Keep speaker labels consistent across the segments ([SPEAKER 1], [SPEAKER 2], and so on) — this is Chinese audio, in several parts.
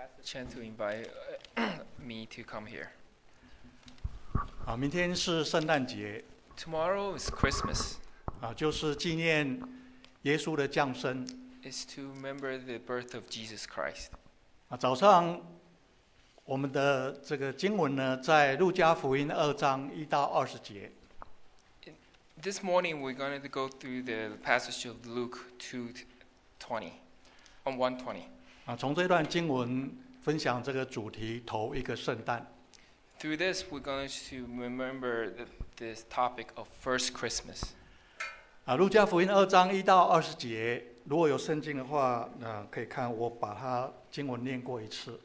[SPEAKER 1] chance to invite me to come here.
[SPEAKER 2] 好，明天是圣诞节，
[SPEAKER 1] Tomorrow is Christmas.
[SPEAKER 2] 就是纪念耶稣的降生。
[SPEAKER 1] It's to remember the birth of Jesus Christ.
[SPEAKER 2] 早上我们的这个经文呢，在路加福音2章1到20节。
[SPEAKER 1] This morning we're going to go through the passage of Luke 2:20, on 1:20.
[SPEAKER 2] 从这段经文分享这个主题，头一个圣诞。
[SPEAKER 1] Through this, we're going to remember this topic of first Christmas.
[SPEAKER 2] 路加福音2章1到20节，如果有圣经的话，可以看我把它经文念过一次。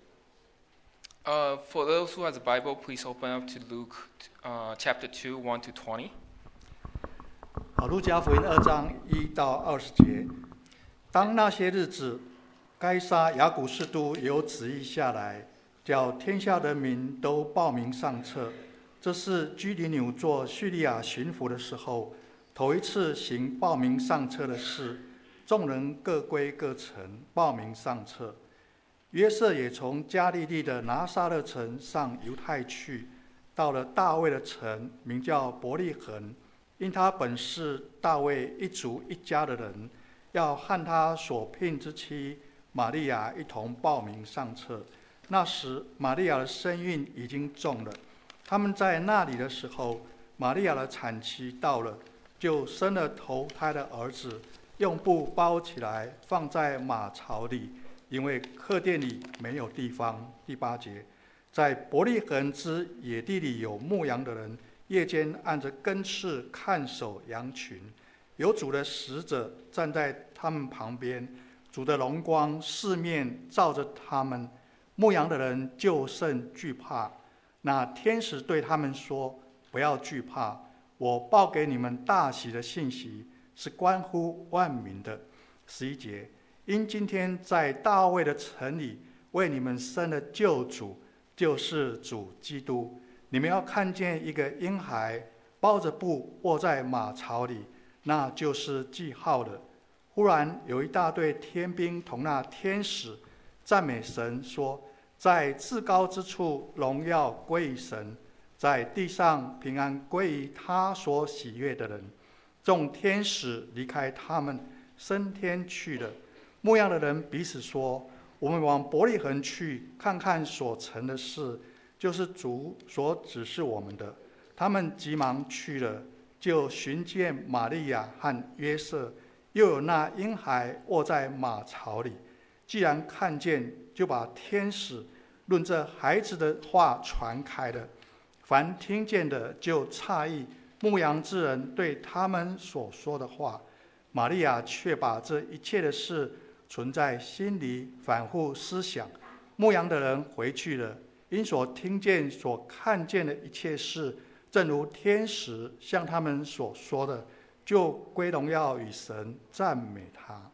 [SPEAKER 1] For those who has a Bible, please open up to Luke chapter 2, 1-20.
[SPEAKER 2] 路加福音2章1到20节，当那些日子，该撒雅古士都有旨意下来，叫天下人民都报名上册。这是居里纽做叙利亚巡抚的时候，头一次行报名上册的事。众人各归各城，报名上册。约瑟也从加利利的拿撒勒城上犹太去，到了大卫的城，名叫伯利恒，因他本是大卫一族一家的人，要和他所聘之妻玛利亚一同报名上册。那时玛利亚的身孕已经重了，他们在那里的时候，玛利亚的产期到了，就生了头胎的儿子，用布包起来，放在马槽里，因为客店里没有地方。第8节，在伯利恒之野地里有牧羊的人，夜间按着更次看守羊群，有主的使者站在他们旁边，主的荣光四面照着他们，牧羊的人就甚惧怕。那天使对他们说：不要惧怕，我报给你们大喜的信息，是关乎万民的。11节，因今天在大卫的城里为你们生了救主，就是主基督。你们要看见一个婴孩包着布卧在马槽里，那就是记号的。忽然有一大队天兵同那天使赞美神，说：在至高之处荣耀归于神，在地上平安归于他所喜悦的人。众天使离开他们，升天去了。牧羊的人彼此说：我们往伯利恒去，看看所成的事，就是主所指示我们的。他们急忙去了，就寻见玛利亚和约瑟，又有那婴孩卧在马槽里。既然看见，就把天使论这孩子的话传开了。凡听见的就诧异牧羊之人对他们所说的话。玛利亚却把这一切的事存在心里，反复思想。牧羊的人回去了，因所听见所看见的一切事，正如天使向他们所说的，就归荣耀与神，赞美他。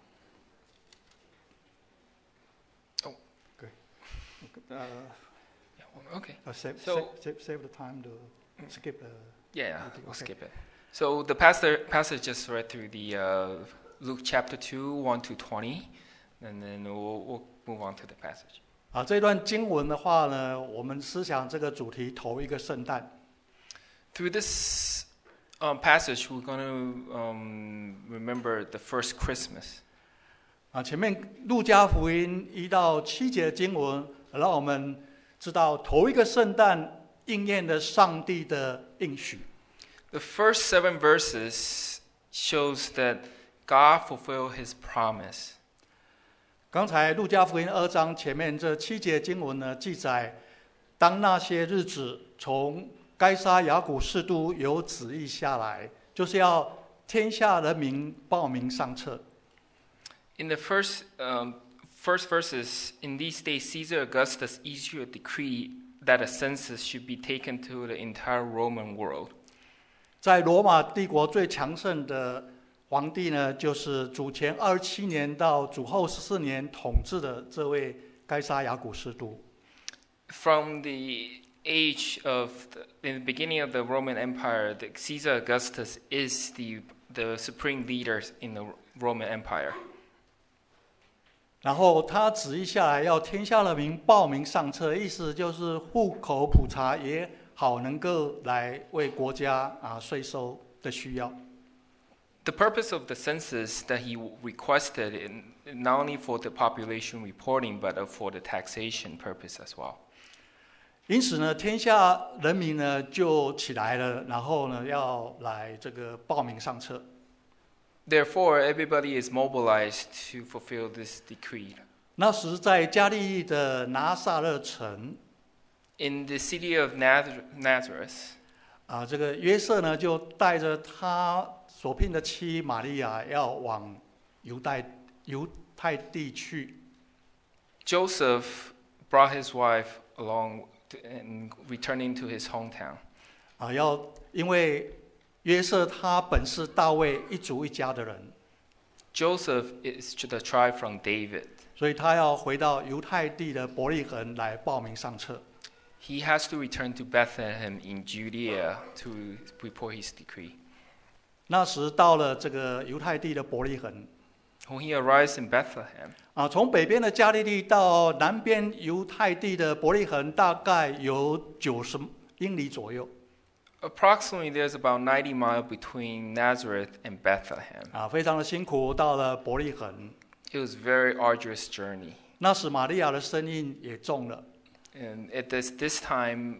[SPEAKER 1] Okay.
[SPEAKER 2] Save the time to skip the.
[SPEAKER 1] Yeah, we'll
[SPEAKER 2] Okay.
[SPEAKER 1] skip it. So the passage just read through the Luke chapter 2, 1-20, and then we'll move on to the passage.
[SPEAKER 2] 这段经文的话呢，我们思想这个主题，头一个圣诞。
[SPEAKER 1] Through this passage, we're going to remember the first Christmas.
[SPEAKER 2] 前面路加福音1到7节的经文，让我们知道头一个圣诞应验了上帝的应许。
[SPEAKER 1] The first 7 verses shows that God fulfilled His promise.
[SPEAKER 2] 刚才路加福音2章前面这7节经文呢，记载当那些日子，从该撒雅古士都有旨意下来，就是要天下人民报名上册。
[SPEAKER 1] In the first verses, in these days, Caesar Augustus issued a decree that a census should be taken to the entire Roman world.
[SPEAKER 2] 在罗马帝国最强盛的皇帝呢，就是主前27年到主后14年统治的这位该撒雅古士都。
[SPEAKER 1] From the age of in the beginning of the Roman Empire, Caesar Augustus is the supreme leader in the Roman Empire.
[SPEAKER 2] 然后他旨意下来，要天下的民报名上册，意思就是户口普查也好，能够来为国家税收的需要。
[SPEAKER 1] The purpose of the census that he requested, not only for the population reporting, but for the taxation purpose as well.
[SPEAKER 2] 因此呢，天下人民呢就起来了，然后呢要来这个报名上册。
[SPEAKER 1] Therefore, everybody is mobilized to fulfill this decree.
[SPEAKER 2] 那时在加利利的拿撒勒城，
[SPEAKER 1] In the city of Nazareth,
[SPEAKER 2] 这个约瑟呢就带着他所聘的妻玛利亚要往犹太地去。
[SPEAKER 1] Joseph brought his wife along and returning to his hometown.
[SPEAKER 2] 因为约瑟他本是大卫一族一家的人，
[SPEAKER 1] Joseph is the tribe from David.
[SPEAKER 2] 所以他要回到犹太地的伯利恒来报名上册。
[SPEAKER 1] He has to return to Bethlehem in Judea to report his decree.
[SPEAKER 2] 那时到了这个犹太地的伯利恒，
[SPEAKER 1] When he arrives in Bethlehem,
[SPEAKER 2] 从北边的加利利到南边犹太地的伯利恒，大概有90英里左右。
[SPEAKER 1] approximately there's about 90 miles between Nazareth and Bethlehem.
[SPEAKER 2] 非常的辛苦，到了伯利恒。
[SPEAKER 1] It was a very arduous journey.
[SPEAKER 2] 那时玛利亚的身孕也重了，
[SPEAKER 1] And at this time,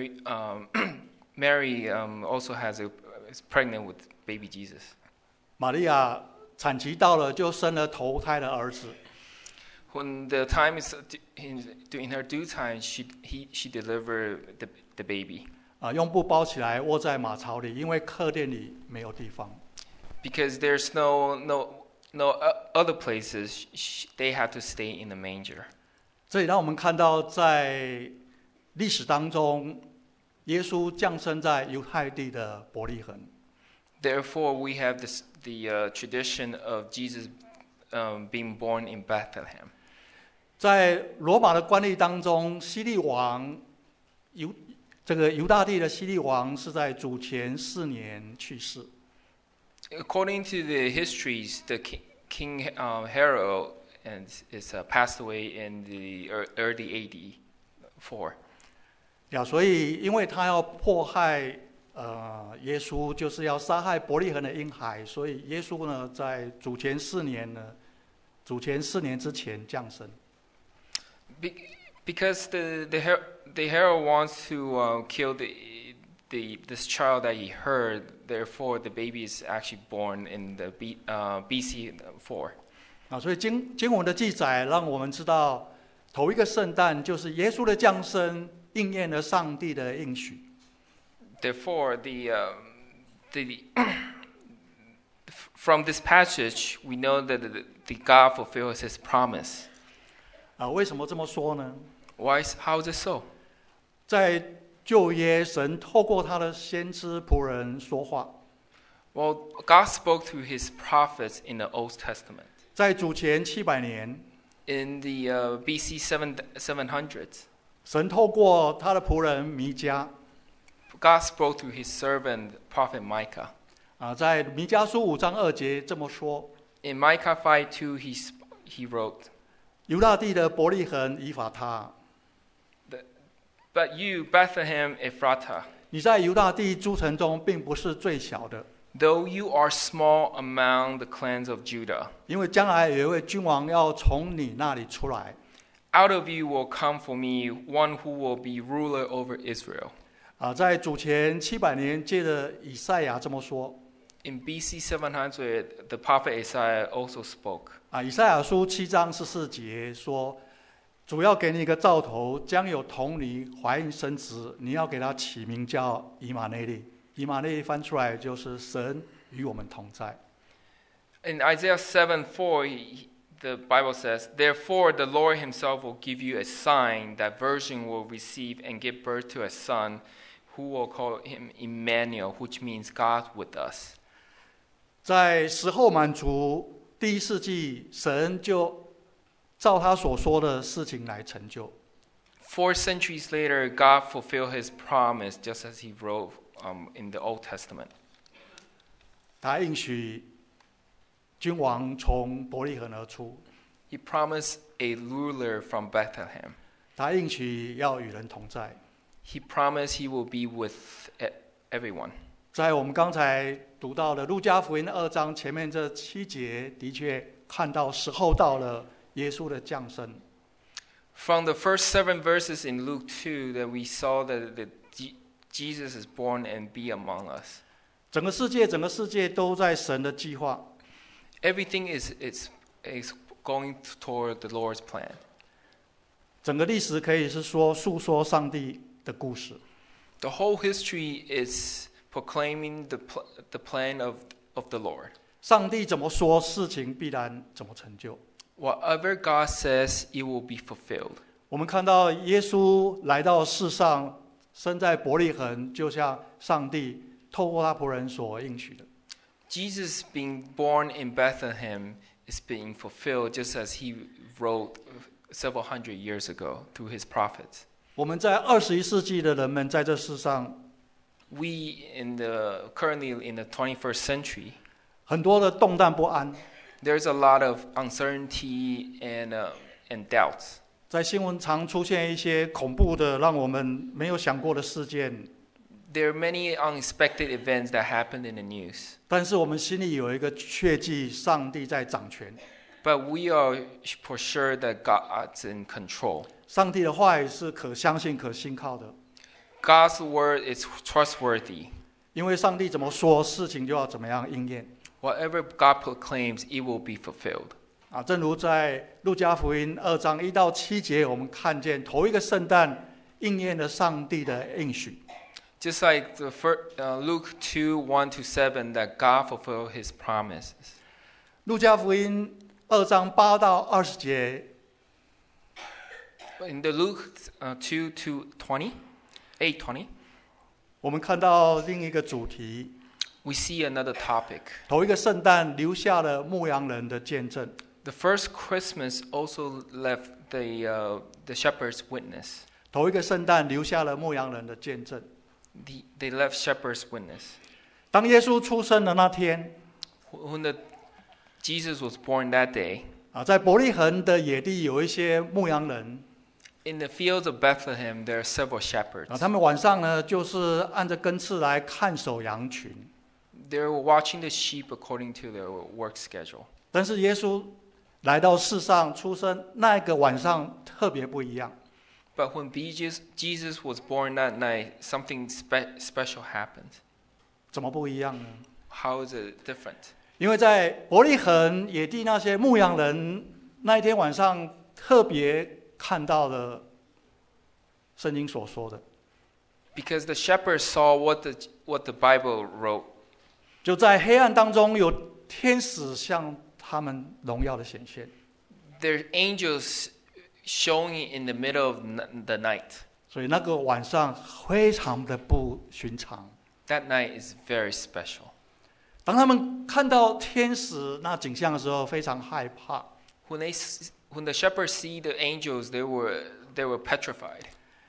[SPEAKER 1] Mary also is pregnant with baby Jesus.
[SPEAKER 2] 玛利亚产期到了，就生了头胎的儿子。
[SPEAKER 1] When the time is in her due time, she delivered the baby.
[SPEAKER 2] 用布包起来，窝在马槽里，因为客店里没有地方。
[SPEAKER 1] Because there's no other places, they had to stay in the manger.
[SPEAKER 2] 这里让我们看到，在历史当中，耶稣降生在犹太地的伯利恒。
[SPEAKER 1] Therefore, we have the tradition of Jesus being born in Bethlehem.
[SPEAKER 2] 在罗马的官吏当中，希利王这个犹大地的希利王是在主前4年去世。
[SPEAKER 1] According to the histories, the King Herod is passed away in the early AD 4.
[SPEAKER 2] 所以因为他要迫害耶稣，就是要杀害伯利恒的婴孩，所以耶稣呢在主前4年之前降生。
[SPEAKER 1] Because the Herod wants to kill this child that he heard, therefore the baby is actually born in the BC 4.
[SPEAKER 2] 所以经文的记载让我们知道，头一个圣诞就是耶稣的降生，应验了上帝的应许。
[SPEAKER 1] Therefore, from this passage, we know that the God fulfills His promise.
[SPEAKER 2] 为什么这么说呢？
[SPEAKER 1] How is it so?
[SPEAKER 2] 在旧约，神透过他的先知仆人说话。
[SPEAKER 1] Well, God spoke through His prophets in the Old Testament.
[SPEAKER 2] 在主前700年，
[SPEAKER 1] In the BC 700s,
[SPEAKER 2] 神透过他的仆人弥迦。
[SPEAKER 1] God spoke through His servant Prophet Micah.
[SPEAKER 2] 在弥迦书5章2节这么说。
[SPEAKER 1] In Micah 5:2, he wrote,
[SPEAKER 2] 犹大地的伯利恒以法他，
[SPEAKER 1] But you, Bethlehem Ephratah,
[SPEAKER 2] 你在犹大地诸城中并不是最小的，
[SPEAKER 1] though you are small among the clans of Judah,
[SPEAKER 2] 因为将来有一位君王要从你那里出来。
[SPEAKER 1] out of you will come for me one who will be ruler over Israel.
[SPEAKER 2] 在主前700年，借着以赛亚这么说。
[SPEAKER 1] In BC 700, the prophet Isaiah also spoke.
[SPEAKER 2] 以赛亚书7章14节说，主要给你一个兆头，将有童女怀孕生子，你要给他起名叫以马内利。以马内利翻出来就是神与我们同在。
[SPEAKER 1] In Isaiah 7:4, the Bible says, Therefore the Lord Himself will give you a sign, that virgin will receive and give birth to a son, who will call him Emmanuel, which means God with us.
[SPEAKER 2] 在时候满足第1世纪，神就照他所说的事情来成就。
[SPEAKER 1] 4 centuries later, God fulfilled His promise, just as He wrote in the Old Testament.
[SPEAKER 2] 他应许君王从伯利恒而出。
[SPEAKER 1] He promised a ruler from Bethlehem.
[SPEAKER 2] 他应许要与人同在。
[SPEAKER 1] He promised he will be with everyone.
[SPEAKER 2] 在我们刚才读到的路加福音2章前面这7节，的确看到时候到了，耶稣的降生。
[SPEAKER 1] From the first 7 verses in Luke 2 that we saw that Jesus is born and be among us.
[SPEAKER 2] 整个世界都在神的计划。
[SPEAKER 1] Everything is going toward the Lord's plan.
[SPEAKER 2] 整个历史可以是说述说上帝的故事。
[SPEAKER 1] The whole history is proclaiming the plan of the Lord.
[SPEAKER 2] 上帝怎么说，事情必然怎么成就。
[SPEAKER 1] Whatever God says, it will be fulfilled.
[SPEAKER 2] 我们看到耶稣来到世上，生在伯利恒，就像上帝透过他仆人所应许的。
[SPEAKER 1] Jesus being born in Bethlehem is being fulfilled just as he wrote several hundred years ago through his prophets.
[SPEAKER 2] 我们在21世纪的人们在这世上，
[SPEAKER 1] We currently in the 21st century,
[SPEAKER 2] 很多的动荡不安，
[SPEAKER 1] there's a lot of uncertainty and doubts.
[SPEAKER 2] 在新闻常出现一些恐怖的、让我们没有想过的事件。
[SPEAKER 1] There are many unexpected events that happened in the news.
[SPEAKER 2] 但是我们心里有一个确据，上帝在掌权。
[SPEAKER 1] But we are for sure that God's in control.
[SPEAKER 2] 上帝的话语是可相信、可信靠的，
[SPEAKER 1] God's word is trustworthy.
[SPEAKER 2] 因为上帝怎么说，事情就要怎么样应验。
[SPEAKER 1] Whatever God proclaims, it will be fulfilled.
[SPEAKER 2] 正如在路加福音2章1到7节，我们看见头一个圣诞应验了上帝的应许。
[SPEAKER 1] Just like Luke 2:1-7, that God fulfilled His promises.
[SPEAKER 2] 路加福音2章8到20节，
[SPEAKER 1] In the Luke 2:8-20,
[SPEAKER 2] 我们看到另一个主题，
[SPEAKER 1] we see another topic.
[SPEAKER 2] 头一个圣诞留下了牧羊人的见证。
[SPEAKER 1] The first Christmas also left the shepherds' witness.
[SPEAKER 2] 头一个圣诞留下了牧羊人的见证。
[SPEAKER 1] They left shepherds' witness.
[SPEAKER 2] 当耶稣出生的那天，
[SPEAKER 1] When Jesus was born that day,
[SPEAKER 2] 在伯利恒的野地有一些牧羊人，
[SPEAKER 1] in the fields of Bethlehem, there are several shepherds.
[SPEAKER 2] 他们晚上呢就是按着更次来看守羊群。
[SPEAKER 1] They were watching the sheep according to their work schedule.
[SPEAKER 2] 但是耶稣来到世上出生那个晚上特别不一样。
[SPEAKER 1] But when Jesus was born that night, something special happened.
[SPEAKER 2] 怎么不一样呢？
[SPEAKER 1] How is it different?
[SPEAKER 2] 因为在伯利恒野地那些牧羊人那一天晚上特别看到了圣经所说的，
[SPEAKER 1] Because the shepherds saw what the Bible wrote.
[SPEAKER 2] 就在黑暗当中有天使向他们荣耀的显现。
[SPEAKER 1] There are angels showing in the middle of the night.
[SPEAKER 2] 所以那个晚上非常的不寻常。
[SPEAKER 1] That night is very special.
[SPEAKER 2] 当他们看到天使那景象的时候，非常害怕。
[SPEAKER 1] When the shepherds see the angels, they were petrified.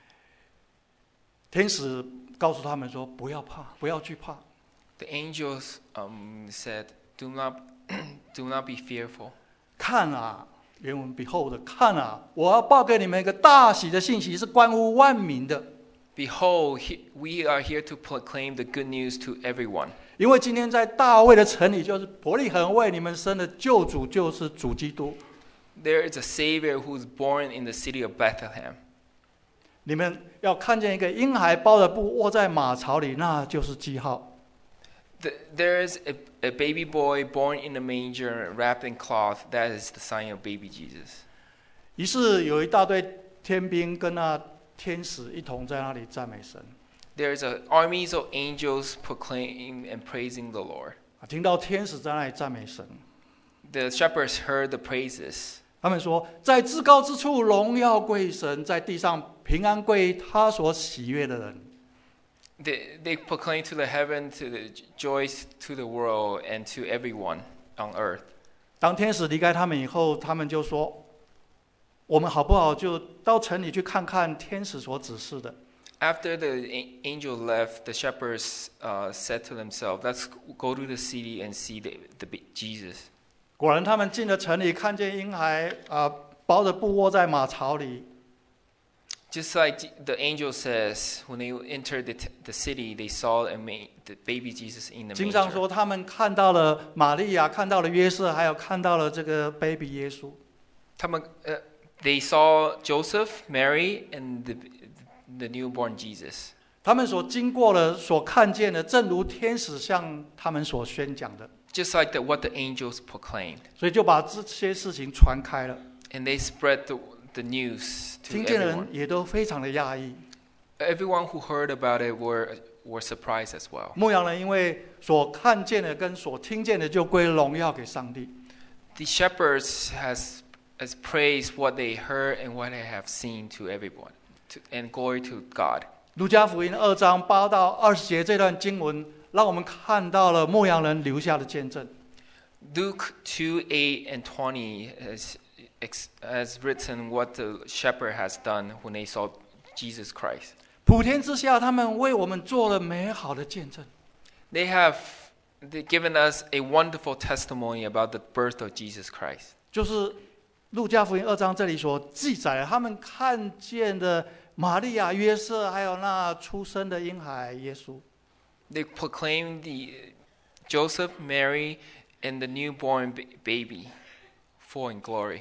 [SPEAKER 2] 天使告诉他们说：“不要怕，不要惧怕。
[SPEAKER 1] The angels said, "Do not be fearful."
[SPEAKER 2] 看啊，原文 behold， 看啊，我要报给你们一个大喜的信息，是关乎万民的。
[SPEAKER 1] Behold, we are here to proclaim the good news to everyone.
[SPEAKER 2] 因为今天在大卫的城里，就是伯利恒为你们生的救主，就是主基督。
[SPEAKER 1] There is a Savior who is born in the city of Bethlehem.
[SPEAKER 2] 你们要看见一个婴孩包着布卧在马槽里，那就是记号。
[SPEAKER 1] There is a baby boy born in a manger, wrapped in cloth. That is the sign of baby Jesus.
[SPEAKER 2] 于是有一大队天兵跟那天使一同在那里赞美神。
[SPEAKER 1] There is armies of angels proclaiming and praising the Lord.
[SPEAKER 2] 听到天使在那里赞美神，
[SPEAKER 1] The shepherds heard the praises.
[SPEAKER 2] 他们说：“在至高之处荣耀归神，在地上平安归他所喜悦的人。”
[SPEAKER 1] They proclaim to the heaven, to the joy to the world, and to everyone on earth.
[SPEAKER 2] 当天使离开他们以后，他们就说：“我们好不好就到城里去看看天使所指示的？”
[SPEAKER 1] After the angel left, the shepherds said to themselves, "Let's go to the city and see the Jesus."
[SPEAKER 2] 果然，他们进了城里，看见婴孩包着布卧在马槽里。
[SPEAKER 1] Just like the angel says, when they entered the city, they saw the baby Jesus in the
[SPEAKER 2] 经上
[SPEAKER 1] manger.
[SPEAKER 2] 说，他们看到了玛利亚，看到了约瑟，还有看到了这个 baby 耶稣。
[SPEAKER 1] They saw Joseph, Mary, and the newborn Jesus.
[SPEAKER 2] 他们所经过的、所看见的，正如天使向他们所宣讲的。
[SPEAKER 1] Just like what the angels proclaimed.
[SPEAKER 2] 所以就把这些事情传开了。
[SPEAKER 1] And they spread the news to
[SPEAKER 2] 听见的人
[SPEAKER 1] everyone.
[SPEAKER 2] 也都非常的讶异。
[SPEAKER 1] Everyone who heard about it were surprised as well.
[SPEAKER 2] 牧羊人因为所看见的跟所听见的，就归荣耀给上帝。
[SPEAKER 1] The shepherds has praised what they heard and what they have seen to everyone, and glory to God.
[SPEAKER 2] 路加福音2章8到20节这段经文，让我们看到了牧羊人留下的见证。
[SPEAKER 1] Luke 2:8 and 20 has written what the shepherd has done when they saw Jesus Christ.
[SPEAKER 2] 普天之下，他们为我们做了美好的见证。
[SPEAKER 1] They've given us a wonderful testimony about the birth of Jesus Christ.
[SPEAKER 2] 就是路加福音2章这里所记载的，他们看见的玛利亚、约瑟，还有那出生的婴孩耶稣。
[SPEAKER 1] They proclaimed Joseph, Mary, and the newborn baby, full in glory.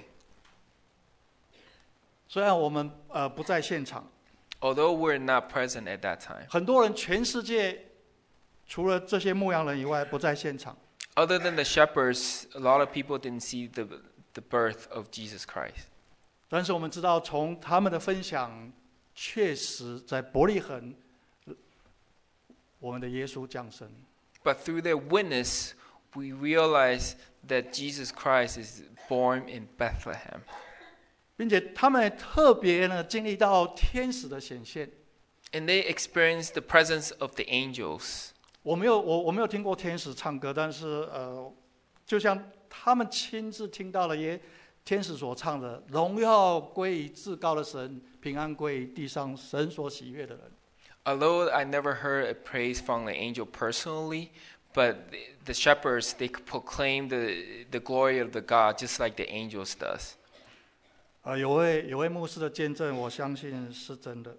[SPEAKER 2] 虽然我们不在现场，
[SPEAKER 1] Although we're not present at that time.
[SPEAKER 2] 很多人全世界除了这些牧羊人以外不在现场。
[SPEAKER 1] Other than the shepherds, a lot of people didn't see the birth of Jesus Christ.
[SPEAKER 2] 但是我们知道，从他们的分享，确实在伯利恒，我们的耶稣降生。
[SPEAKER 1] But through their witness, we realize that Jesus Christ is born in Bethlehem.
[SPEAKER 2] 并且他们特别呢经历到天使的显现。
[SPEAKER 1] And they experienced the presence of the angels.
[SPEAKER 2] 我没有听过天使唱歌，但是就像他们亲自听到了天使所唱的“荣耀归于至高的神，平安归于地上神所喜悦的人”。
[SPEAKER 1] Although I never heard a praise from the angel personally, but the shepherds, they proclaim the glory of the God just like the angels does.
[SPEAKER 2] 有位牧师的见证，我相信是真的。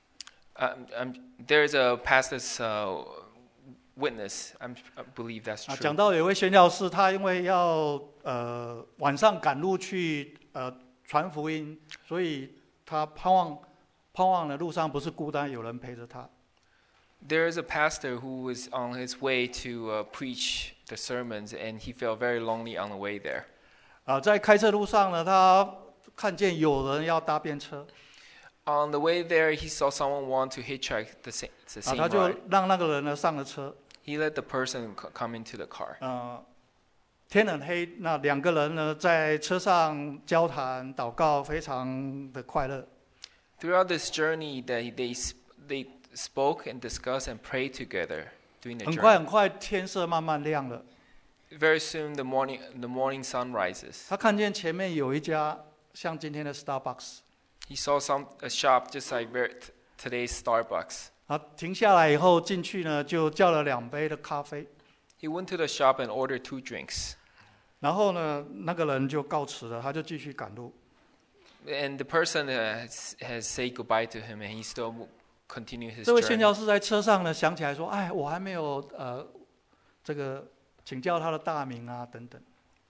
[SPEAKER 1] There's a pastor's witness. I believe that's true.
[SPEAKER 2] 讲到有位宣教士，他因为要晚上赶路去传福音，所以他盼望的路上不是孤单，有人陪着他。
[SPEAKER 1] There is a pastor who was on his way to preach the sermons, and he felt very lonely on the way there.
[SPEAKER 2] 在开车路上呢，他看见有人要搭便车。
[SPEAKER 1] On the way there, he saw someone want to hitchhike the same
[SPEAKER 2] 他就
[SPEAKER 1] ride.
[SPEAKER 2] 让那个人呢上了车。
[SPEAKER 1] He let the person come into the car.
[SPEAKER 2] 天很黑，那两个人呢在车上交谈、祷告，非常的快乐。
[SPEAKER 1] Throughout this journey, they spoke and discussed and prayed together during the
[SPEAKER 2] 很
[SPEAKER 1] journey.
[SPEAKER 2] 快，天色慢慢亮了。
[SPEAKER 1] Very soon, the morning sun rises.
[SPEAKER 2] 他看见前面有一家像今天的 Starbucks。
[SPEAKER 1] He saw a shop just like today's Starbucks.
[SPEAKER 2] 停下来以后进去呢，就叫了2杯的咖啡。
[SPEAKER 1] He went to the shop and ordered 2 drinks.
[SPEAKER 2] 然后呢，那个人就告辞了，他就继续赶路。
[SPEAKER 1] And the person has said goodbye to him, and he still continued his
[SPEAKER 2] 这位宣
[SPEAKER 1] journey.
[SPEAKER 2] 教士在车上呢，想起来说：“哎，我还没有这个请教他的大名啊，等等。”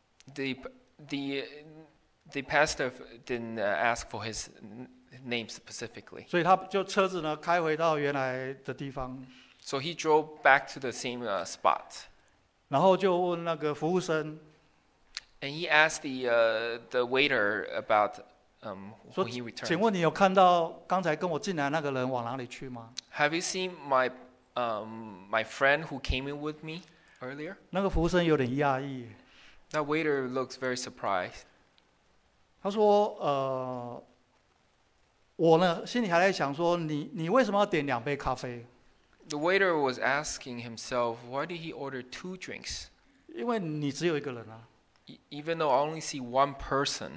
[SPEAKER 1] The pastor didn't ask for his name specifically.
[SPEAKER 2] 所以他就车子呢开回到原来的地方，
[SPEAKER 1] So he drove back to the same spot.
[SPEAKER 2] 然后就问那个服务生
[SPEAKER 1] And he asked the waiter about
[SPEAKER 2] 说
[SPEAKER 1] when he：“
[SPEAKER 2] 请
[SPEAKER 1] returned.
[SPEAKER 2] 问你有看到刚才跟我进来那个人往哪里去吗
[SPEAKER 1] Have you seen my friend who came in with me earlier?？”
[SPEAKER 2] 那个服务生有点讶异，
[SPEAKER 1] That waiter looks very surprised.
[SPEAKER 2] 他说：“我呢心里还在想说，你为什么要点2杯咖啡？
[SPEAKER 1] The waiter was asking himself, why did he order 2 drinks?
[SPEAKER 2] 因为你只有一个人啊。”
[SPEAKER 1] Even though I only see 1 person.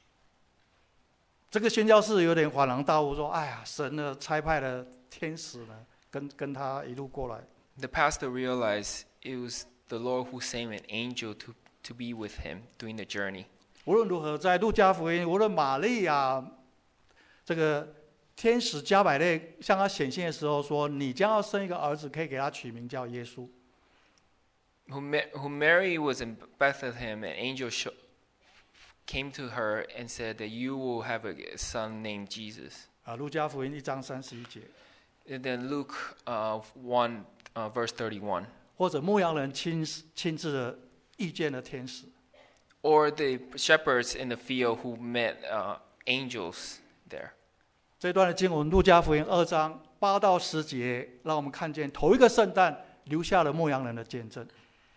[SPEAKER 2] 这个宣教士有点恍然大悟，说：“哎呀，神呢差派了天使呢，跟他一路过来。”
[SPEAKER 1] The pastor realized it was the Lord who sent an angel to be with him during the journey.
[SPEAKER 2] 无论如何，在路加福音，无论玛利亚这个天使加百列向他显现的时候说：“你将要生一个儿子，可以给他取名叫耶稣。”
[SPEAKER 1] Who Mary was in Bethlehem, an angel came to her and said that you will have a son named Jesus.
[SPEAKER 2] 路加福音1章31节。
[SPEAKER 1] And then Luke 1 verse 31.
[SPEAKER 2] 或者牧羊人亲自的遇见了天使。
[SPEAKER 1] Or the shepherds in the field who met angels there.
[SPEAKER 2] 这段的经文，路加福音2章8到10节，让我们看见头一个圣诞留下了牧羊人的见证。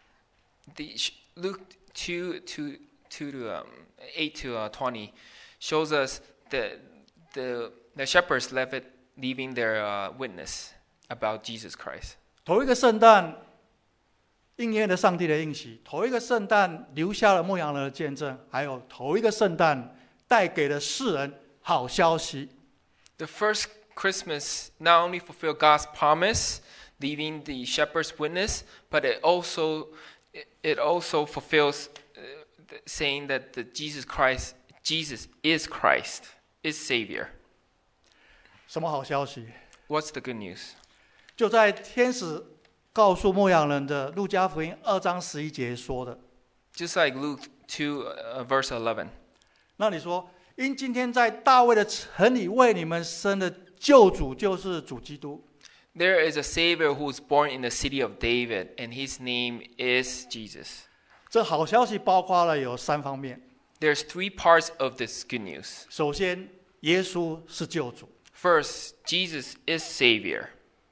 [SPEAKER 1] Luke 2 to 8 to 20 shows us that the shepherds leaving their witness about Jesus Christ.
[SPEAKER 2] 头一个圣诞应验了上帝的应许，头一个圣诞留下了牧羊人的见证，还有头一个圣诞带给了世人好消息。
[SPEAKER 1] The first Christmas not only fulfilled God's promise, leaving the shepherd's witness, but it also fulfills saying that Jesus is Christ, is Savior.
[SPEAKER 2] 什么好消息？
[SPEAKER 1] What's the good news?
[SPEAKER 2] 就在天使告诉牧羊人的路加福音2章11节说的。
[SPEAKER 1] Just like Luke 2 verse 11.
[SPEAKER 2] 那你说，因今天在大卫的城里为你们生的救主就是主基督。
[SPEAKER 1] There is a Savior who was born in the city of David, and his name is Jesus.
[SPEAKER 2] 这好消息包括了有3方面。
[SPEAKER 1] There's 3 parts of this good news.
[SPEAKER 2] 首先，耶稣是救主。
[SPEAKER 1] First, Jesus is Savior.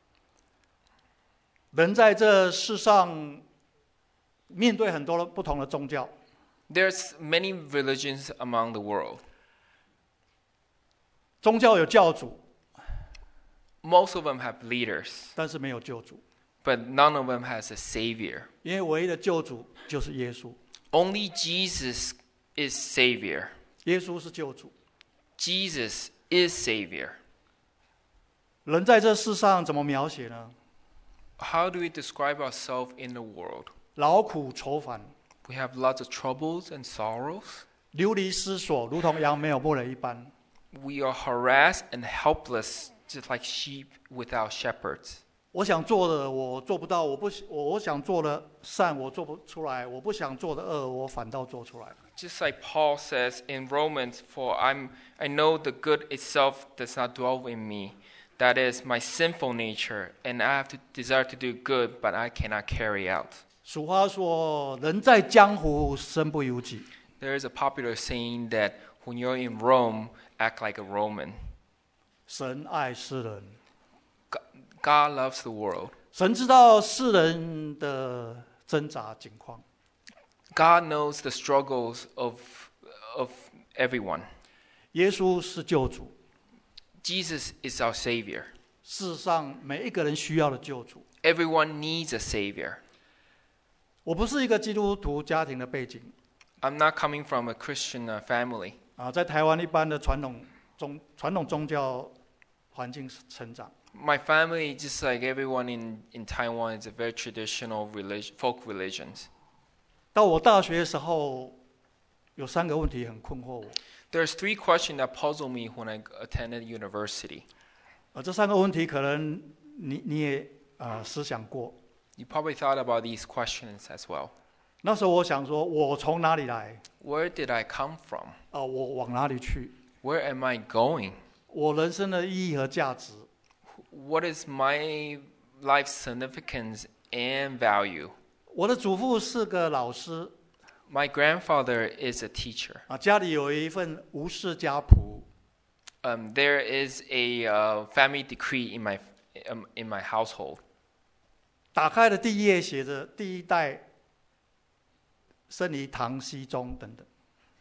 [SPEAKER 2] 人在这世上面对很多不同的宗教，
[SPEAKER 1] There's many religions among the world.
[SPEAKER 2] 宗教有教主，
[SPEAKER 1] Most of them have leaders,
[SPEAKER 2] 但是没有救主，
[SPEAKER 1] but none of them has a Savior.
[SPEAKER 2] 因为唯一的救主就是耶稣。
[SPEAKER 1] Only Jesus is Savior.
[SPEAKER 2] 耶稣是救主。
[SPEAKER 1] Jesus is Savior.
[SPEAKER 2] 人在这世上怎么描写呢？
[SPEAKER 1] How do we describe ourselves in the world?
[SPEAKER 2] 劳苦愁烦，
[SPEAKER 1] We have lots of troubles and sorrows.
[SPEAKER 2] 流离失所，如同羊没有牧人一般。
[SPEAKER 1] We are harassed and helpless, just like sheep without shepherds.
[SPEAKER 2] 我想做的我做不到，我想做的善我做不出来，我不想做的恶我反倒做出来。
[SPEAKER 1] Just like Paul says in Romans, "For I know the good itself does not dwell in me. That is my sinful nature, and I have to desire to do good, but I cannot carry out."
[SPEAKER 2] 俗话说：“人在江湖，身不由己。”
[SPEAKER 1] There is a popular saying that when you're in Rome, act like a Roman.
[SPEAKER 2] 神爱世人，
[SPEAKER 1] God loves the world.
[SPEAKER 2] 神知道世人的挣扎境况。
[SPEAKER 1] God knows the struggles of everyone.
[SPEAKER 2] 耶稣是救主，
[SPEAKER 1] Jesus is our Savior.
[SPEAKER 2] 世上每一个人需要的救主。
[SPEAKER 1] Everyone needs a Savior.
[SPEAKER 2] 我不是一个基督徒家庭的背景
[SPEAKER 1] I'm not coming from a Christian family.
[SPEAKER 2] 在台湾一般的传统宗教环境成长。
[SPEAKER 1] My family, just like everyone in Taiwan, is a very traditional folk religions.
[SPEAKER 2] 到我大学的时候，有3个问题很困惑我。
[SPEAKER 1] There's 3 questions that puzzle me when I attended university.
[SPEAKER 2] 这3个问题可能你也思想过。
[SPEAKER 1] You probably thought about these questions as well.
[SPEAKER 2] 那时候我想说，我从哪里来？
[SPEAKER 1] Where did I come from?
[SPEAKER 2] 我往哪里去？
[SPEAKER 1] Where am I going?
[SPEAKER 2] 我人生的意义和价值？
[SPEAKER 1] What is my life's significance and value?
[SPEAKER 2] 我的祖父是个老师，
[SPEAKER 1] My grandfather is a teacher.
[SPEAKER 2] 家里有一份吴氏家谱。
[SPEAKER 1] There is a family decree in my household.
[SPEAKER 2] 打开的第一页写着第一代生于唐僖宗等等。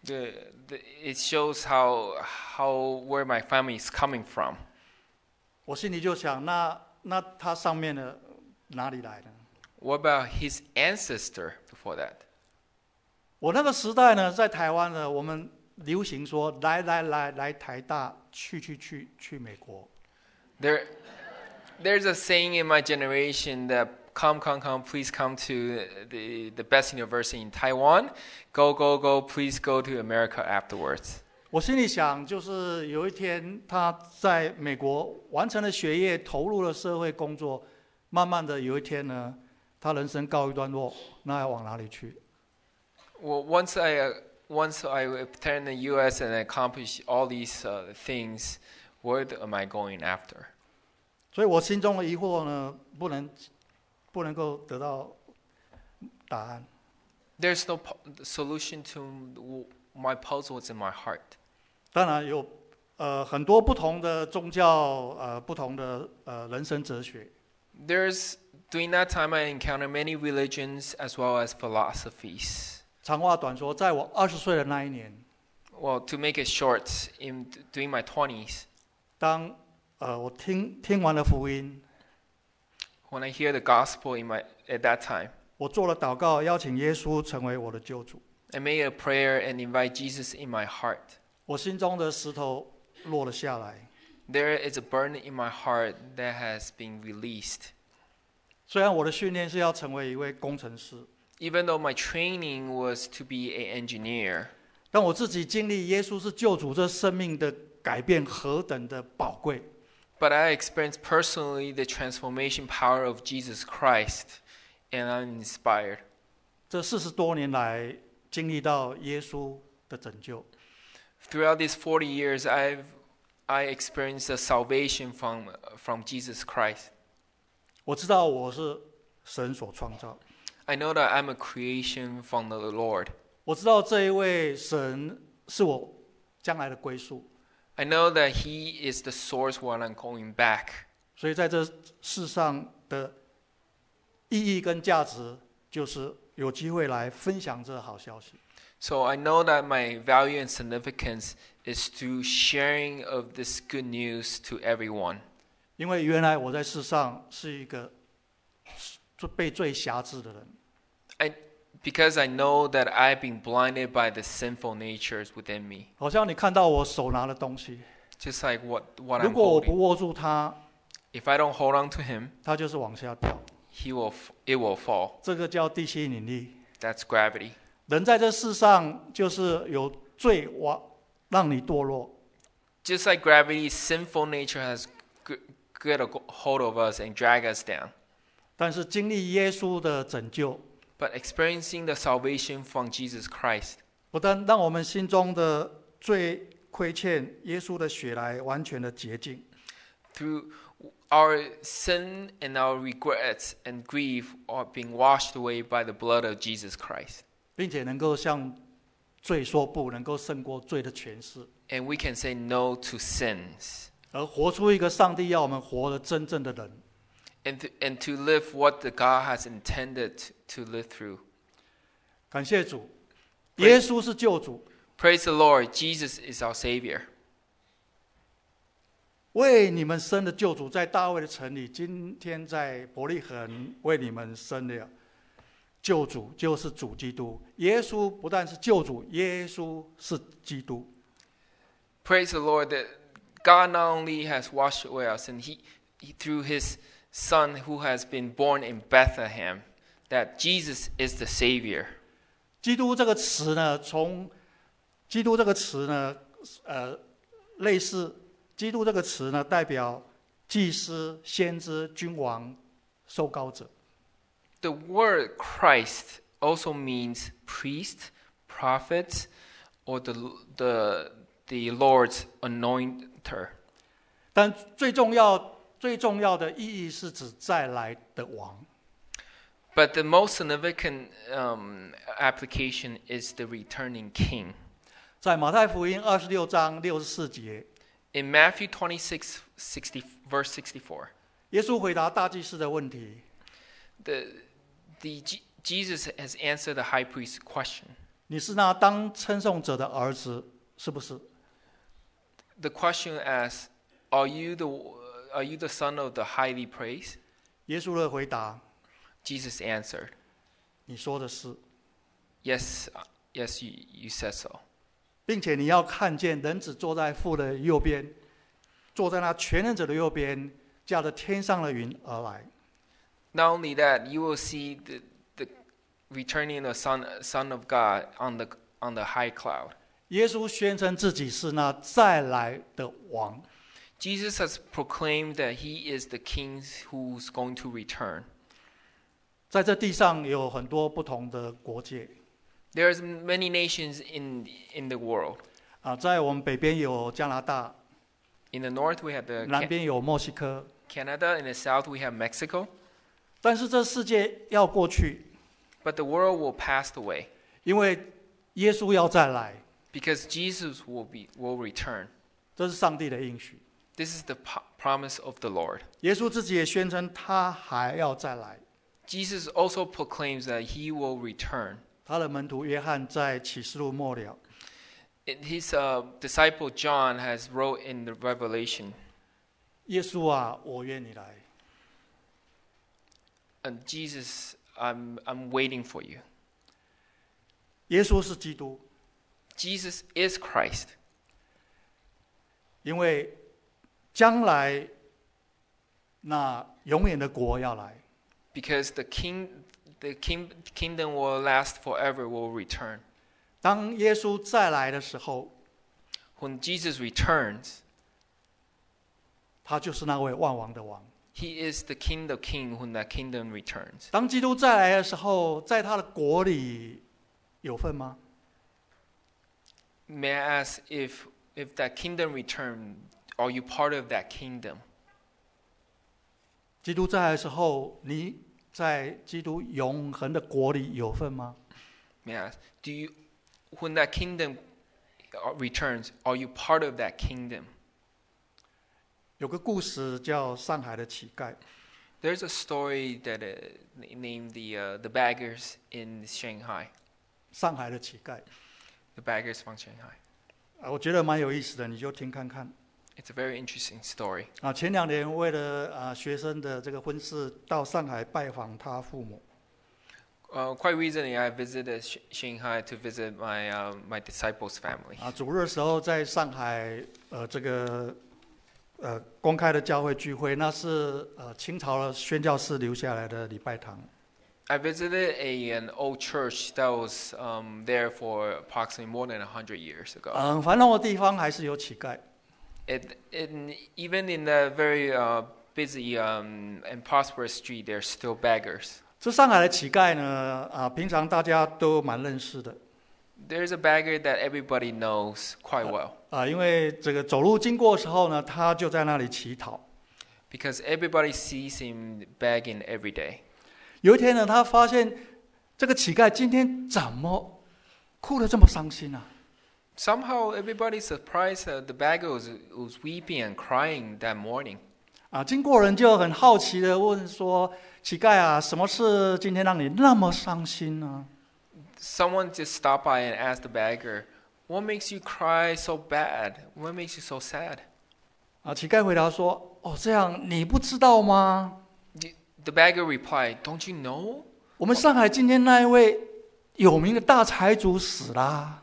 [SPEAKER 1] It shows where my family is coming from.
[SPEAKER 2] 我心里就想，那他上面的哪里来的？
[SPEAKER 1] What about his ancestor before that?
[SPEAKER 2] 我那个时代呢，在台湾呢，我们流行说来台大，去美国。
[SPEAKER 1] There's a saying in my generation that come, please come to the best university in Taiwan. Go, please go to America afterwards.
[SPEAKER 2] 我心里想，就是有一天他在美国完成了学业，投入了社会工作，慢慢的有一天呢，他人生告一段落，那要往哪里去？
[SPEAKER 1] Well, once I attend the U.S. and accomplish all these things, where am I going after?
[SPEAKER 2] 所以我心中的疑惑呢，不能够得到答案。
[SPEAKER 1] There's no solution to my puzzles in my heart.
[SPEAKER 2] 当然有很多不同的宗教，不同的人生哲学。
[SPEAKER 1] During that time, I encountered many religions as well as philosophies.
[SPEAKER 2] 长话短说，在我20岁的那一年，
[SPEAKER 1] Well, to make it short, during my 20s,
[SPEAKER 2] 当我听完了福音，
[SPEAKER 1] when I hear the gospel at that time,
[SPEAKER 2] 我做了祷告，邀请耶稣成为我的救主。
[SPEAKER 1] I made a prayer and invite Jesus in my heart.
[SPEAKER 2] 我心中的石头落了下来。
[SPEAKER 1] There is a burden in my heart that has been released.
[SPEAKER 2] 虽然我的训练是要成为一位工程师，
[SPEAKER 1] Even though my training was to be an engineer,
[SPEAKER 2] 但我自己经历耶稣是救主，这生命的改变何等的宝贵。
[SPEAKER 1] but I experienced personally the transformation power of Jesus Christ, and I'm inspired.
[SPEAKER 2] 这40多年来经历到耶稣的拯救，
[SPEAKER 1] Throughout these 40 years, I experienced the salvation from Jesus Christ.
[SPEAKER 2] 我知道我是神所创造，
[SPEAKER 1] I know that I'm a creation from the Lord.
[SPEAKER 2] 我知道这一位神是我将来的归宿，
[SPEAKER 1] I know that He is the source when I'm going back.
[SPEAKER 2] 所以在这世上的意义跟价值，就是有机会来分享这好消息。
[SPEAKER 1] So I know that my value and significance is through sharing of this good news to everyone.
[SPEAKER 2] 因为原来我在世上是一个被罪辖制的人，
[SPEAKER 1] Because I know that I've been blinded by the sinful natures within me.
[SPEAKER 2] 好像你看到我手拿的东西，
[SPEAKER 1] Just like what
[SPEAKER 2] 如
[SPEAKER 1] I'm
[SPEAKER 2] 果我不
[SPEAKER 1] holding.
[SPEAKER 2] 握住它，
[SPEAKER 1] If I don't hold on to Him,
[SPEAKER 2] 它就是往下掉。
[SPEAKER 1] it will fall.
[SPEAKER 2] 这个叫地心引力。
[SPEAKER 1] That's gravity.
[SPEAKER 2] 人在这世上就是有罪让你堕落，
[SPEAKER 1] Just like gravity, sinful nature has get a hold of us and drag us down.
[SPEAKER 2] 但是经历耶稣的拯救，
[SPEAKER 1] But experiencing the salvation from Jesus Christ,
[SPEAKER 2] 不但让我们心中的罪亏欠耶稣的血来完全的洁净，
[SPEAKER 1] through our sin and our regrets and grief are being washed away by the blood of Jesus Christ.
[SPEAKER 2] 并且能够向罪说不，能够胜过罪的权势，
[SPEAKER 1] And we can say no to sins.
[SPEAKER 2] 而活出一个上帝要我们活的真正的人。
[SPEAKER 1] And to live what the God has intended to live through.
[SPEAKER 2] 感谢主，耶稣是救主，
[SPEAKER 1] Praise the Lord, Jesus is our Savior.
[SPEAKER 2] 为你们生的救主在大卫的城里，今天在伯利恒为你们生了救主，就是主基督。耶稣不但是救主，耶稣是基督。
[SPEAKER 1] Praise the Lord that God not only has washed away our sin, he through His Son who has been born in Bethlehem, that Jesus is the Savior.
[SPEAKER 2] 基督这个词呢，基督这个词呢，类似基督这个词呢，代表祭司、先知、君王、受膏者。
[SPEAKER 1] The word Christ also means priest, prophet, or the Lord's anointer.
[SPEAKER 2] 但最重要的意义是指再来的王。
[SPEAKER 1] But the most significant application is the returning King.
[SPEAKER 2] 在马太福音26章64节，
[SPEAKER 1] In Matthew 26, verse 64,
[SPEAKER 2] 耶稣回答大祭司的问题。
[SPEAKER 1] Jesus has answered the high priest's question.
[SPEAKER 2] 你是那当称颂者的儿子，是不是？
[SPEAKER 1] The question asks, Are you the son of the highly praised?
[SPEAKER 2] 耶稣的回答，
[SPEAKER 1] Jesus answered,
[SPEAKER 2] 你说的是，
[SPEAKER 1] Yes, you said so.
[SPEAKER 2] 并且你要看见人子坐在父的右边，坐在那全能者的右边， 驾着天上的云而来。
[SPEAKER 1] Not only that, you will see the returning the Son of God on the high cloud.
[SPEAKER 2] 耶稣宣称自己是那再来的王。
[SPEAKER 1] Jesus has proclaimed that he is the king who's going to return.
[SPEAKER 2] 在这地上有很多不同的国界。
[SPEAKER 1] There's many nations in the world.
[SPEAKER 2] 在我们北边有加拿大，
[SPEAKER 1] In the north, we have the
[SPEAKER 2] 南边有墨西哥。
[SPEAKER 1] Canada. In the south, we have Mexico.
[SPEAKER 2] 但是这世界要过去，
[SPEAKER 1] But the world will pass away
[SPEAKER 2] 因为耶稣要再来，
[SPEAKER 1] because Jesus will return.
[SPEAKER 2] 这是上帝的应许。
[SPEAKER 1] This is the promise of the Lord.
[SPEAKER 2] 耶稣自己也宣称他还要再来。
[SPEAKER 1] Jesus also proclaims that he will return.
[SPEAKER 2] 他的门徒约翰在启示录末了，
[SPEAKER 1] His disciple John has wrote in the Revelation,
[SPEAKER 2] 耶稣啊，我愿你来。
[SPEAKER 1] and Jesus, I'm waiting for you.
[SPEAKER 2] 耶稣是基督，
[SPEAKER 1] Jesus is Christ.
[SPEAKER 2] 因为将来那永远的国要来。
[SPEAKER 1] Because the kingdom will last forever, will return.
[SPEAKER 2] 当耶稣再来的时候，
[SPEAKER 1] When Jesus returns,
[SPEAKER 2] 他就是那位万王的王。
[SPEAKER 1] he is the King of Kings when that kingdom returns.
[SPEAKER 2] 当基督再来的时候，在他的国里有份吗？
[SPEAKER 1] May I ask if that kingdom return, are you part of that kingdom?
[SPEAKER 2] 基督再来的时候，你在基督永恒的国里有份吗？
[SPEAKER 1] May I ask, when that kingdom returns, are you part of that kingdom?
[SPEAKER 2] 有个故事叫上海的乞丐。
[SPEAKER 1] There's a story that named the beggars in Shanghai.
[SPEAKER 2] 上海的乞丐，
[SPEAKER 1] The beggars from Shanghai.
[SPEAKER 2] 我觉得蛮有意思的，你就听看看。
[SPEAKER 1] It's a very interesting story.
[SPEAKER 2] 前2年为了学生的这个婚事，到上海拜访他父母。
[SPEAKER 1] Quite recently, I visited Shanghai to visit my disciples' family.
[SPEAKER 2] 主日的时候在上海这个公开的教会聚会，那是清朝的宣教士留下来的礼拜堂。
[SPEAKER 1] I visited an old church that was there for approximately more than 100 years ago.
[SPEAKER 2] 繁荣的地方还是有乞丐。
[SPEAKER 1] Even in the very busy and prosperous street, there's still beggars.
[SPEAKER 2] 这上海的乞丐呢，平常大家都蛮认识的。
[SPEAKER 1] There's a beggar that everybody knows quite well.
[SPEAKER 2] 因为这个走路经过的时候呢，他就在那里乞讨。
[SPEAKER 1] Because everybody sees him begging every day.
[SPEAKER 2] 有一天呢，他发现这个乞丐今天怎么哭得这么伤心啊？
[SPEAKER 1] Somehow everybody's surprised that the beggar was weeping and crying that morning.
[SPEAKER 2] 经过人就很好奇的问说：“乞丐啊，什么事今天让你那么伤心呢？”
[SPEAKER 1] Someone just stopped by and asked the beggar, "What makes you cry so bad? What makes you so sad?"
[SPEAKER 2] 乞丐回答说：“哦，这样你不知道吗？
[SPEAKER 1] The beggar replied, "Don't you know?
[SPEAKER 2] 我们上海今天那一位有名的大财主死啦。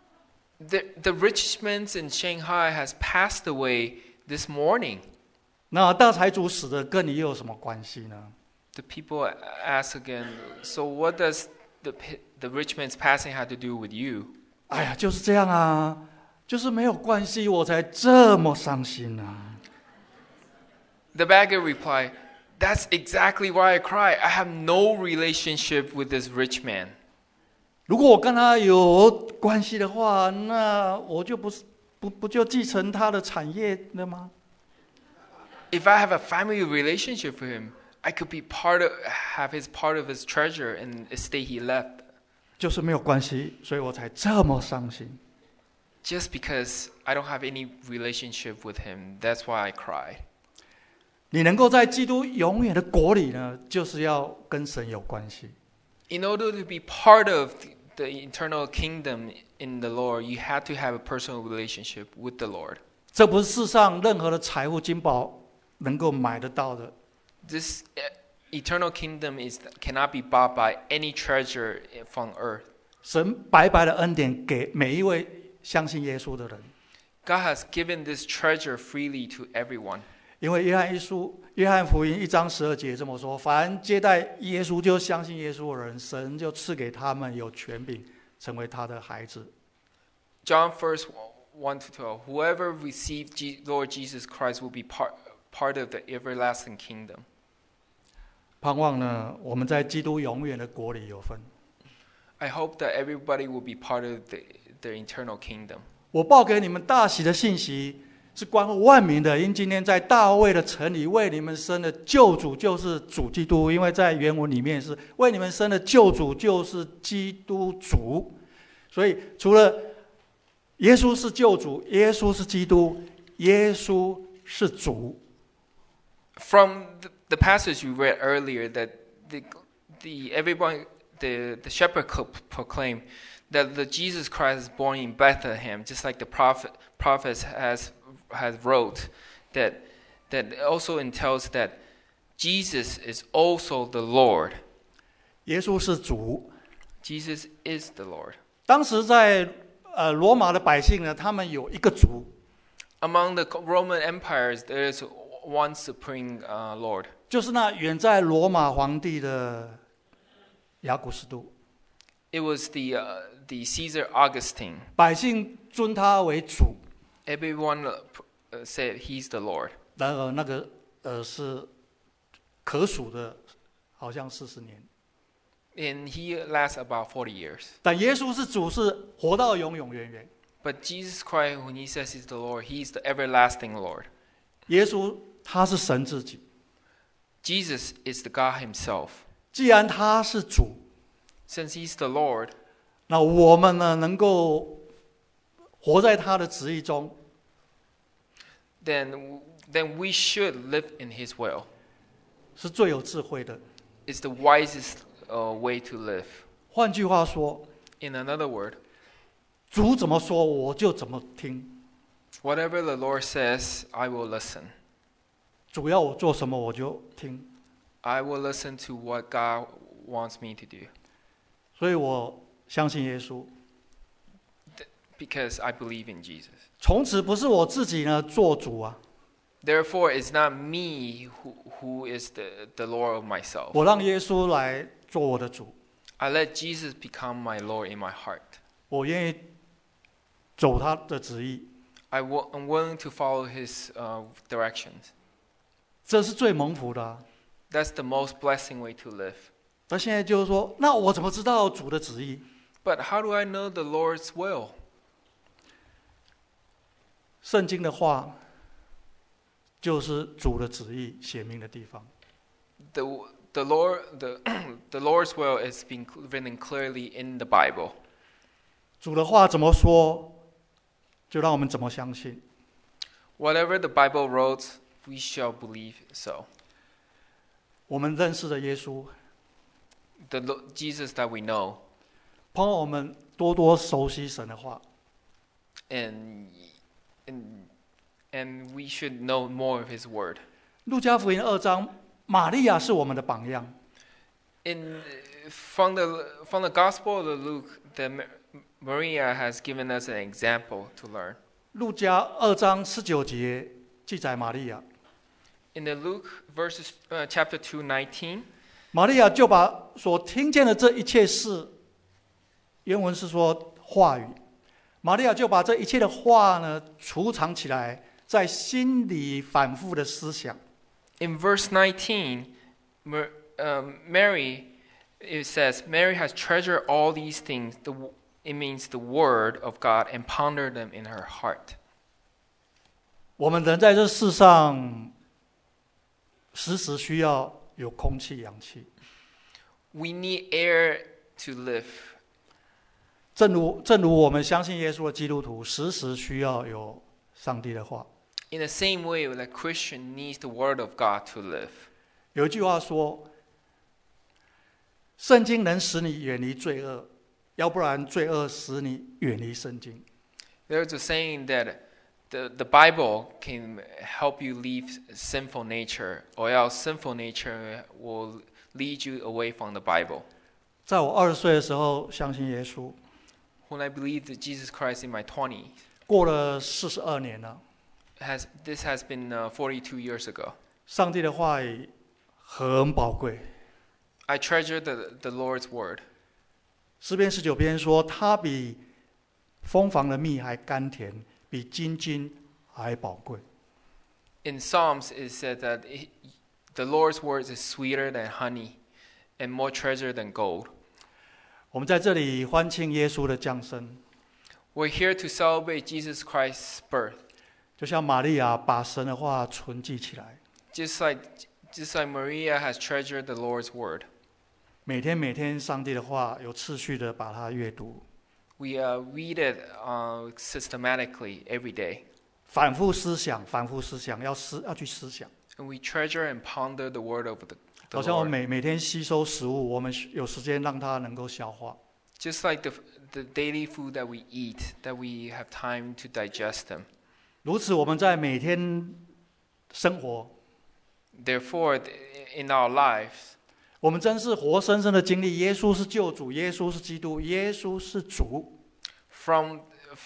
[SPEAKER 1] The rich man in Shanghai has passed away this morning."
[SPEAKER 2] 那大财主死的跟你又有什么关系呢？
[SPEAKER 1] The people ask again, "So what does the rich man's passing have to do with you?"
[SPEAKER 2] 哎呀，就是这样啊，就是没有关系，我才这么伤心啊。
[SPEAKER 1] The beggar replied, "That's exactly why I cry. I have no relationship with this rich man.
[SPEAKER 2] 如果我跟他有关系的话，那我就不就继承他的产业了吗？
[SPEAKER 1] If I have a family relationship with him, I could be have his part of his treasure and estate he left."
[SPEAKER 2] 就是没有关系，所以我才这么伤心。
[SPEAKER 1] Just because I don't have any relationship with him, that's why I cry.
[SPEAKER 2] 你能够在基督永远的国里呢，就是要跟神有关系。
[SPEAKER 1] In order to be part of the eternal kingdom in the Lord, you have to have a personal relationship with the Lord.
[SPEAKER 2] 这不是世上任何的财富金宝能够买得到的。
[SPEAKER 1] This eternal kingdom cannot be bought by any treasure from earth.
[SPEAKER 2] 神白白的恩典给每一位相信耶稣的人。
[SPEAKER 1] God has given this treasure freely to everyone.
[SPEAKER 2] 因为约翰福音1章12节这么说：凡接待耶稣就相信耶稣的人，神就赐给他们有权柄，成为他的孩子。
[SPEAKER 1] John 1:1-12. Whoever receives Lord Jesus Christ will be part of the everlasting kingdom.
[SPEAKER 2] 盼望呢，我们在基督永远的国里有份。
[SPEAKER 1] I hope that everybody will be part of the eternal kingdom.
[SPEAKER 2] 我报给你们大喜的信息，是关乎万民的，因今天在大卫的城里为你们生的救主就是主基督。因为在原文里面是为你们生的救主就是基督主，所以除了耶稣是救主，耶稣是基督，耶稣是主。
[SPEAKER 1] From the passage we read earlier, that the shepherd proclaimed that the Jesus Christ is born in Bethlehem, just like the prophets has wrote, that also entails that Jesus is also the Lord.
[SPEAKER 2] 耶稣是主。
[SPEAKER 1] Jesus is the Lord.
[SPEAKER 2] 当时在罗马的百姓呢，他们有一个主。
[SPEAKER 1] Among the Roman empires, there is one supreme Lord.
[SPEAKER 2] 就是那远在罗马皇帝的亚古斯都。
[SPEAKER 1] It was the Caesar Augustine.
[SPEAKER 2] 百姓尊他为主。
[SPEAKER 1] Everyone said he's the Lord.
[SPEAKER 2] 然而那个是可数的，好像40年。
[SPEAKER 1] And he lasts about 40 years.
[SPEAKER 2] 但耶稣是主，是活到永永远远。
[SPEAKER 1] But Jesus Christ, when he says he's the Lord, he's the everlasting Lord.
[SPEAKER 2] 耶稣他是神自己。
[SPEAKER 1] Jesus is the God himself.
[SPEAKER 2] 既然他是主，
[SPEAKER 1] Since he's the Lord,
[SPEAKER 2] 那我们呢能够活在他的旨意中，
[SPEAKER 1] then we should live in his will.
[SPEAKER 2] 是最有智慧的。
[SPEAKER 1] It's the wisest way to live.
[SPEAKER 2] 换句话说，
[SPEAKER 1] In another word,
[SPEAKER 2] 主怎么说我就怎么听。
[SPEAKER 1] whatever the Lord says, I will listen.
[SPEAKER 2] 主要我做什么我就听。
[SPEAKER 1] I will listen to what God wants me to do.
[SPEAKER 2] 所以我相信耶稣。
[SPEAKER 1] Because I believe in Jesus.
[SPEAKER 2] 从此不是我自己呢做主啊，
[SPEAKER 1] Therefore, it's not me who is the Lord of myself.
[SPEAKER 2] 我让耶稣来做我的主。
[SPEAKER 1] I let Jesus become my Lord in my heart.
[SPEAKER 2] 我愿意走他的旨意。
[SPEAKER 1] I'm willing to follow his directions.
[SPEAKER 2] 这是最蒙福的啊。
[SPEAKER 1] That's the most blessing way to live.
[SPEAKER 2] 那现在就是说，那我怎么知道主的旨意？
[SPEAKER 1] But how do I know the Lord's will?
[SPEAKER 2] 圣经的话，就是主的旨意写明的地方。
[SPEAKER 1] The Lord's will is being written clearly in the Bible.
[SPEAKER 2] 主的话怎么说，就让我们怎么相信。
[SPEAKER 1] Whatever the Bible wrote, we shall believe so.
[SPEAKER 2] 我们认识的耶稣，
[SPEAKER 1] The Jesus that we know,
[SPEAKER 2] 帮我们多多熟悉神的话。
[SPEAKER 1] and we should know more of his word.
[SPEAKER 2] 路加福音2章，玛利亚是我们的榜样。
[SPEAKER 1] From the Gospel of Luke, Maria has given us an example to learn.
[SPEAKER 2] 路加2章19节记载玛利亚，
[SPEAKER 1] In the Luke chapter 2:19,
[SPEAKER 2] 玛利亚就把所听见的这一切事，原文是说话语，玛利亚就把这一切的话呢储藏起来，在心里反复的思想。
[SPEAKER 1] in verse 19, Mary, it says, Mary has treasured all these things. It means the word of God and pondered them in her heart.
[SPEAKER 2] 我们人在这世上，时时需要有空气、氧气。
[SPEAKER 1] We need air to live.
[SPEAKER 2] 正如我们相信耶稣的基督徒，时时需要有上帝的话。
[SPEAKER 1] In the same way, that Christian needs the word of God to live.
[SPEAKER 2] 有一句话说，圣经能使你远离罪恶，要不然罪恶使你远离圣经。
[SPEAKER 1] There's a saying that the Bible can help you leave sinful nature, or else sinful nature will lead you away from the Bible.
[SPEAKER 2] 在我20岁的时候相信耶稣，
[SPEAKER 1] When I believed in Jesus Christ in my 20s,
[SPEAKER 2] 过了42年了，
[SPEAKER 1] This has been 42 years ago.
[SPEAKER 2] 上帝的话语很宝贵。
[SPEAKER 1] I treasure the Lord's word.
[SPEAKER 2] 诗篇19篇说，它比蜂房的蜜还甘甜，比金金还宝贵。
[SPEAKER 1] In Psalms, it said that the Lord's words is sweeter than honey, and more treasure than gold.
[SPEAKER 2] 我们在这里欢庆耶稣的降生，
[SPEAKER 1] We're here to celebrate Jesus Christ's birth.
[SPEAKER 2] 就像玛利亚把神的话存记起来，
[SPEAKER 1] Just like Maria has treasured the Lord's word.
[SPEAKER 2] 每天上帝的话有次序的把它阅读，
[SPEAKER 1] We read it systematically every day.
[SPEAKER 2] 反复思想，要去思想。
[SPEAKER 1] And we treasure and ponder the word of the
[SPEAKER 2] 好像我
[SPEAKER 1] Lord.
[SPEAKER 2] 每天吸收食物，我们有时间让它能够消化。
[SPEAKER 1] Just like the daily food that we eat, that we have time to digest them.
[SPEAKER 2] 如此，我们在每天生活，
[SPEAKER 1] Therefore, in our lives,
[SPEAKER 2] 我们真是活生生的经历，耶稣是救主，耶稣是基督，耶稣是主。
[SPEAKER 1] from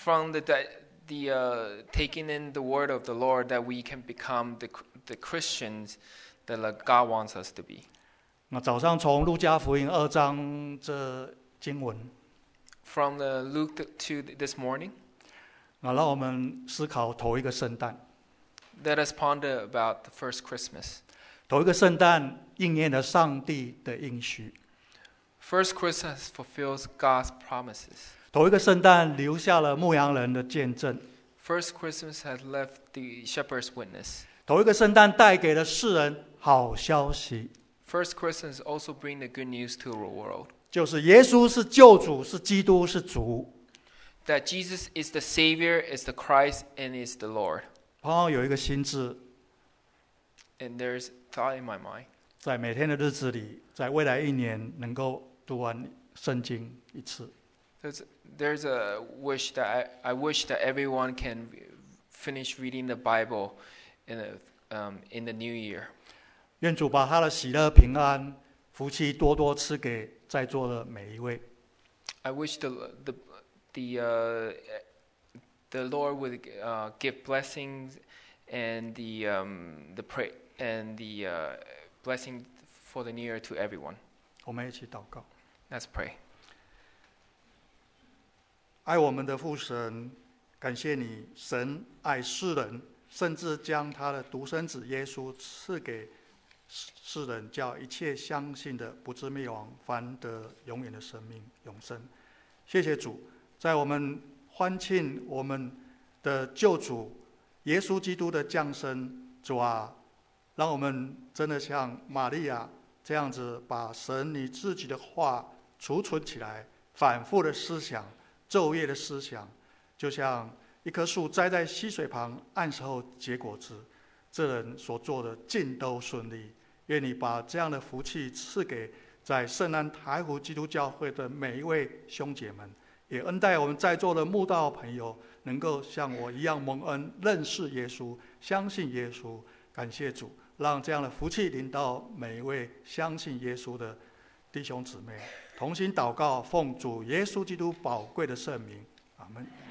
[SPEAKER 1] the taking in the word of the Lord, that we can become the Christians that God wants us to be.
[SPEAKER 2] 那早上从路加福音2章这经文，
[SPEAKER 1] From the Luke to this morning,
[SPEAKER 2] 那让我们思考头一个圣诞。
[SPEAKER 1] let us ponder about the first Christmas.
[SPEAKER 2] 头一个圣诞应验了上帝的应许，
[SPEAKER 1] First Christmas fulfills God's promises.
[SPEAKER 2] 头一个圣诞留下了牧羊人的见证，
[SPEAKER 1] First Christmas has left the shepherd's witness.
[SPEAKER 2] 头一个圣诞带给了世人好消息，
[SPEAKER 1] First Christmas also bring the good news to the world.
[SPEAKER 2] 就是耶稣是救主，是基督，是主。
[SPEAKER 1] That Jesus is the Savior, is the Christ, and is the Lord.
[SPEAKER 2] 有一个心智，
[SPEAKER 1] And there's thought in my mind.
[SPEAKER 2] 在每天的日子里，在未来1年能够读完圣经一次。
[SPEAKER 1] There's a wish that I wish that everyone can finish reading the Bible in the new year.
[SPEAKER 2] 愿主把他的喜乐、平安、福气多多赐给在座的每一位。
[SPEAKER 1] I wish the Lord would give blessings and the pray and the blessing for the new year to everyone.
[SPEAKER 2] 我们一起祷告。
[SPEAKER 1] Let's pray.
[SPEAKER 2] 爱我们的父神，感谢你，神爱世人，甚至将他的独生子耶稣赐给世人，叫一切相信的不至灭亡，反得永远的生命永生。谢谢主，在我们欢庆我们的救主耶稣基督的降生，主啊，让我们真的像玛利亚这样子，把神你自己的话储存起来，反复的思想，昼夜的思想，就像一棵树栽在溪水旁，按时候结果子，这人所做的尽都顺利。愿你把这样的福气赐给在圣安台湖基督教会的每一位兄姐们，也恩待我们在座的慕道朋友，能够像我一样蒙恩，认识耶稣，相信耶稣。感谢主，让这样的福气临到每一位相信耶稣的弟兄姊妹。同心祷告，奉主耶稣基督宝贵的圣名，阿们。